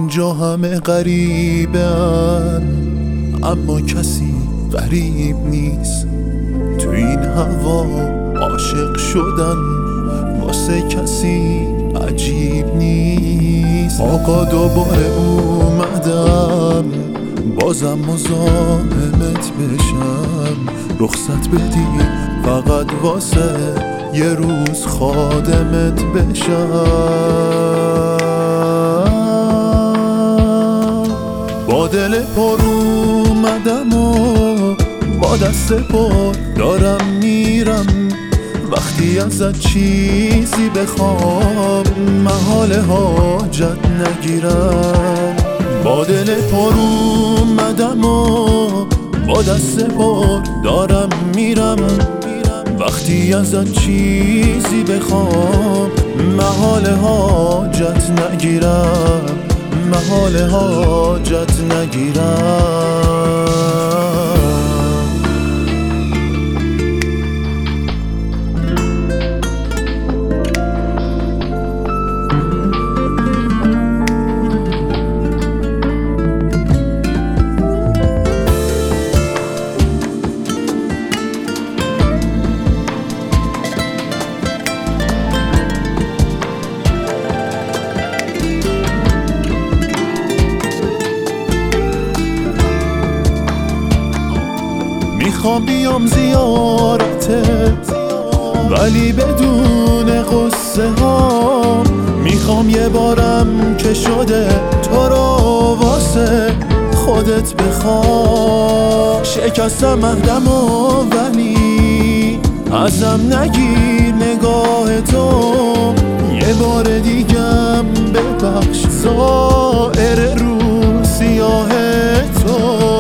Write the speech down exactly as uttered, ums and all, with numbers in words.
اینجا همه غریبن اما کسی غریب نیست. تو این هوا عاشق شدن واسه کسی عجیب نیست. آقا دوباره اومدم بازم مزاحمت بشم، رخصت بدی فقط واسه یه روز خادمت بشم. با دل پر اومدم و با دست پر دارم میرم، وقتی ازت چیزی بخوام محال حاجت نگیرم. با دل پر اومدم و با دست پر دارم میرم، وقتی ازت چیزی بخوام محال حاجت نگیرم، محال حاجت نگیرم. میخوام بیام زیارتت ولی بدون قصه ها، میخوام یه بارم که شده تو رو واسه خودت بخوام. شکستم عهدم و ولی ازم نگیر نگاه تو، یه بار دیگم ببخش ظاهر رو سیاه تو.